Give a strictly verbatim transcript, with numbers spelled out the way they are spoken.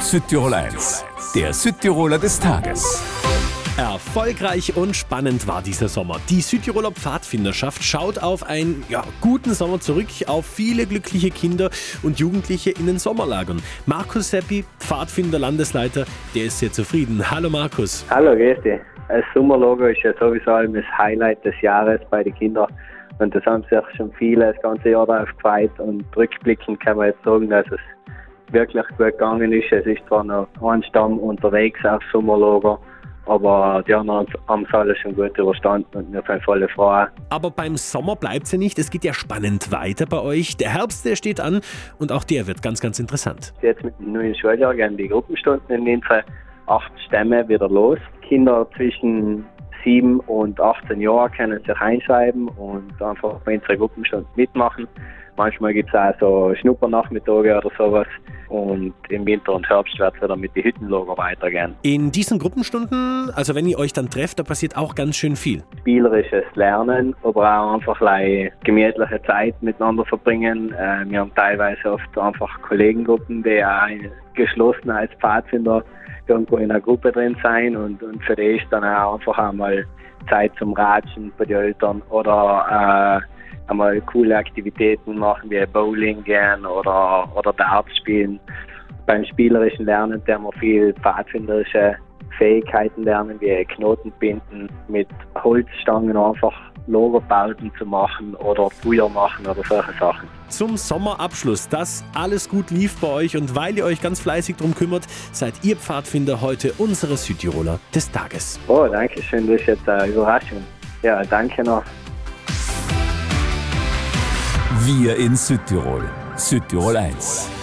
Südtirol eins, der Südtiroler des Tages. Erfolgreich und spannend war dieser Sommer. Die Südtiroler Pfadfinderschaft schaut auf einen ja, guten Sommer zurück, auf viele glückliche Kinder und Jugendliche in den Sommerlagern. Markus Seppi, Pfadfinder-Landesleiter, der ist sehr zufrieden. Hallo Markus. Hallo, grüß dich. Das Sommerlager ist ja sowieso das Highlight des Jahres bei den Kindern. Und das haben sich schon viele das ganze Jahr darauf gefreut. Und rückblickend kann man jetzt sagen, dass es wirklich gut gegangen ist. Es ist zwar noch ein Stamm unterwegs aufs Sommerlager, aber die anderen haben es alle schon gut überstanden und wir sind voll froh. Aber beim Sommer bleibt es ja nicht. Es geht ja spannend weiter bei euch. Der Herbst, der steht an und auch der wird ganz, ganz interessant. Jetzt mit dem neuen Schuljahr gehen die Gruppenstunden in unsere acht Stämme wieder los. Kinder zwischen sieben und achtzehn Jahren können sich einschreiben und einfach bei unseren Gruppenstunden mitmachen. Manchmal gibt es auch so Schnuppernachmittage oder sowas. Und im Winter und Herbst wird es wieder mit den Hüttenlager weitergehen. In diesen Gruppenstunden, also wenn ihr euch dann trefft, da passiert auch ganz schön viel. Spielerisches Lernen, aber auch einfach eine gemütliche Zeit miteinander verbringen. Äh, wir haben teilweise oft einfach Kollegengruppen, die auch geschlossen als Pfadfinder irgendwo in einer Gruppe drin sein. Und, und für die ist dann auch einfach einmal Zeit zum Ratschen bei den Eltern oder äh, einmal coole Aktivitäten machen, wie Bowling gehen oder, oder Darts spielen. Beim spielerischen Lernen lernen wir viel pfadfinderische Fähigkeiten lernen, wie Knoten binden, mit Holzstangen einfach Lagerbauten zu machen oder Feuer machen oder solche Sachen. Zum Sommerabschluss, dass alles gut lief bei euch und weil ihr euch ganz fleißig darum kümmert, seid ihr Pfadfinder heute unsere Südtiroler des Tages. Oh, danke schön, das ist jetzt eine Überraschung. Ja, danke noch. Wir in Südtirol. Südtirol eins.